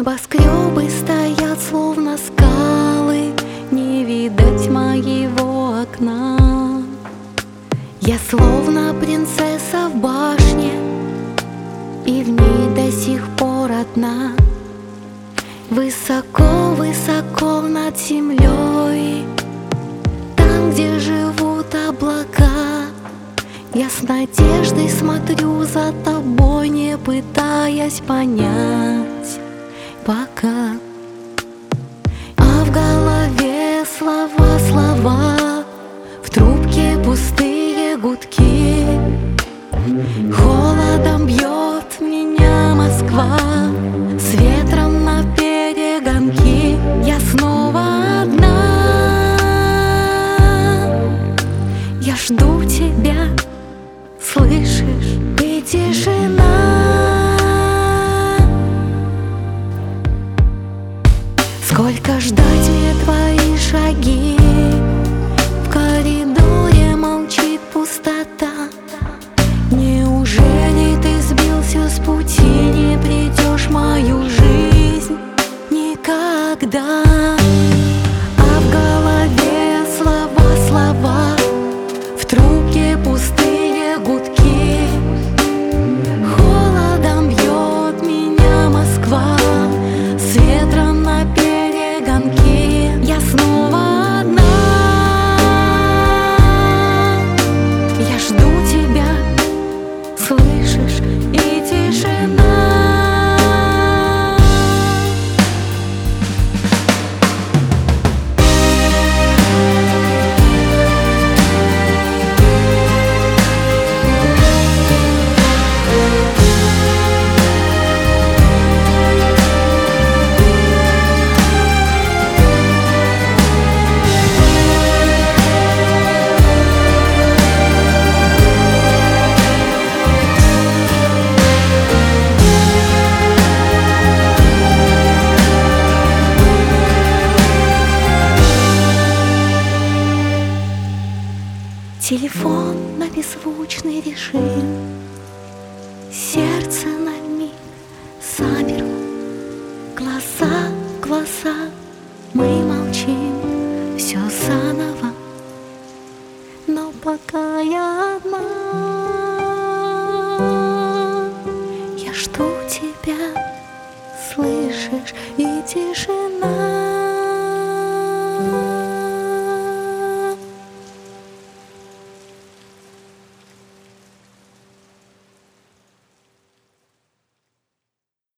Небоскребы стоят, словно скалы, не видать моего окна. Я словно принцесса в башне, и в ней до сих пор одна. Высоко-высоко над землей, там, где живут облака, я с надеждой смотрю за тобой, не пытаясь понять пока. А в голове слова, слова, в трубке пустые гудки. Холодом бьет меня Москва, с ветром на перегонки. Я снова одна, я жду тебя, слышишь? И тишина. Сколько ждать мне твои шаги? В коридоре молчит пустота. Неужели ты сбился с пути, не придешь в мою жизнь никогда? А в голове слова, слова, в трубке пустые гудки. Холодом бьет меня Москва, с ветром на перегонки. Я снова одна, я жду тебя, слышишь? И тишина. Телефон на беззвучный режим, сердце на